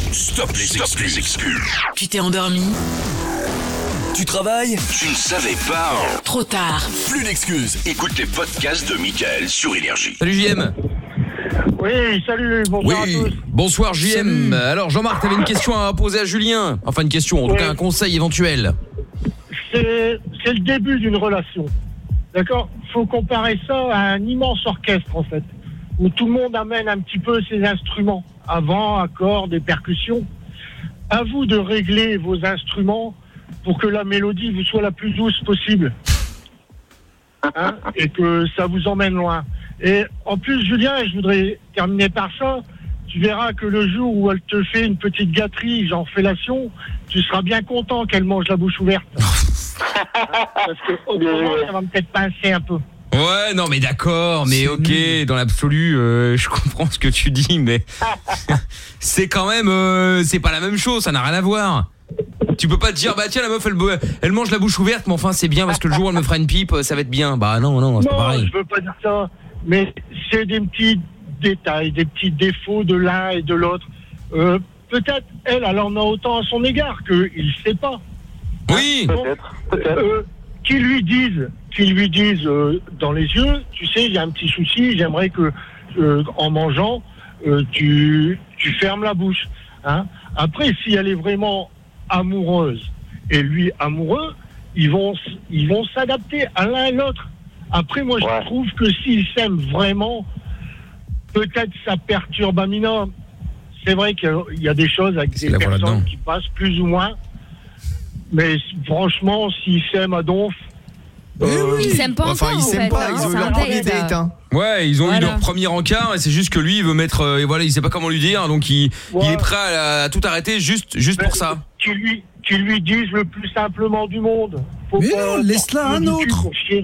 Stop les excuses. Tu t'es endormi? Tu travailles? Tu ne savais pas? Trop tard. Plus d'excuses. Écoute les podcasts de Mickaël sur Énergie. Salut JM. Oui, salut, bonsoir à tous. Bonsoir JM. Alors Jean-Marc, t'avais une question à poser à Julien. Enfin une question, en tout cas un conseil éventuel. C'est le début d'une relation. D'accord? Faut comparer ça à un immense orchestre en fait, où tout le monde amène un petit peu ses instruments, avant, accords, des percussions. À vous de régler vos instruments pour que la mélodie vous soit la plus douce possible. Hein? Et que ça vous emmène loin. Et en plus, Julien, je voudrais terminer par ça, tu verras que le jour où elle te fait une petite gâterie, genre fellation, tu seras bien content qu'elle mange la bouche ouverte. Parce que autrement, ça va peut-être pincer un peu. Ouais, non mais d'accord, mais ok, dans l'absolu, je comprends ce que tu dis, mais c'est quand même, c'est pas la même chose, ça n'a rien à voir. Tu peux pas te dire, bah tiens, la meuf, elle mange la bouche ouverte, mais enfin c'est bien parce que le jour où elle me fera une pipe, ça va être bien. Bah non, c'est pas pareil. Non, je veux pas dire ça, mais c'est des petits détails, des petits défauts de l'un et de l'autre. Peut-être, elle en a autant à son égard qu'il sait pas. Oui, peut-être. Qu'ils lui disent dans les yeux, tu sais, il y a un petit souci, j'aimerais que en mangeant, tu fermes la bouche. Hein. Après, si elle est vraiment amoureuse et lui amoureux, ils vont s'adapter à l'un et l'autre. Après, moi, je trouve que s'ils s'aiment vraiment, peut-être ça perturbe Amina. C'est vrai qu'il y a des choses avec des personnes qui passent plus ou moins. Mais franchement, s'ils s'aiment à donf... Ils s'aiment pas encore, ils s'aiment pas, ils ont eu leur premier date. Hein. Ouais, ils ont eu leur premier encart et c'est juste que lui, il veut mettre... et voilà, il sait pas comment lui dire, donc il est prêt à tout arrêter juste pour ça. Qu'ils lui disent le plus simplement du monde. Mais non, laisse-la un autre.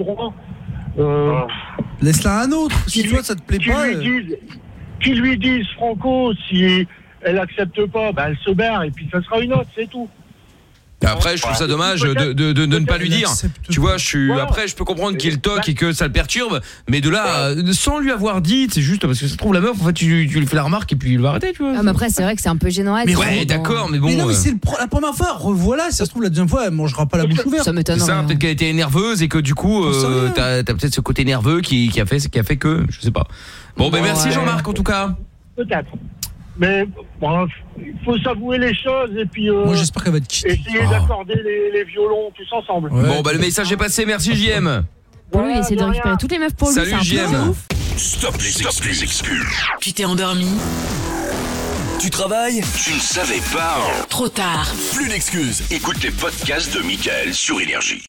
Laisse-la un autre. Si toi, ça te plaît pas... Qu'ils lui disent, Franco, si elle accepte pas, bah elle se barre et puis ça sera une autre, c'est tout. Après, je trouve ça dommage de ne pas lui dire. Tu vois, après, je peux comprendre qu'il toque et que ça le perturbe, mais de là, sans lui avoir dit, c'est juste parce que ça se trouve la meuf, en fait, tu lui fais la remarque et puis il va arrêter, tu vois. Ah, mais après, c'est vrai que c'est un peu gênant. Mais ouais, d'accord, mais bon. Mais non, mais c'est la première fois, revoilà, si ça se trouve la deuxième fois, elle mangera pas la bouche ouverte. Ça m'étonne. Ça, peut-être qu'elle était nerveuse et que du coup, t'as peut-être ce côté nerveux qui a fait que, je sais pas. Bon, ben merci Jean-Marc en tout cas. Peut-être. Mais bon, il faut s'avouer les choses et puis moi j'espère qu'elle va te quitter. Essayer d'accorder les violons tous ensemble. Ouais. Bon bah le message est passé, merci JM. Pour lui, il essaie de récupérer toutes les meufs pour lui. Salut JM. Stop les excuses. Tu t'es endormi? Tu travailles? Tu ne savais pas? Trop tard. Plus d'excuses. Écoute les podcasts de Mickaël sur Énergie.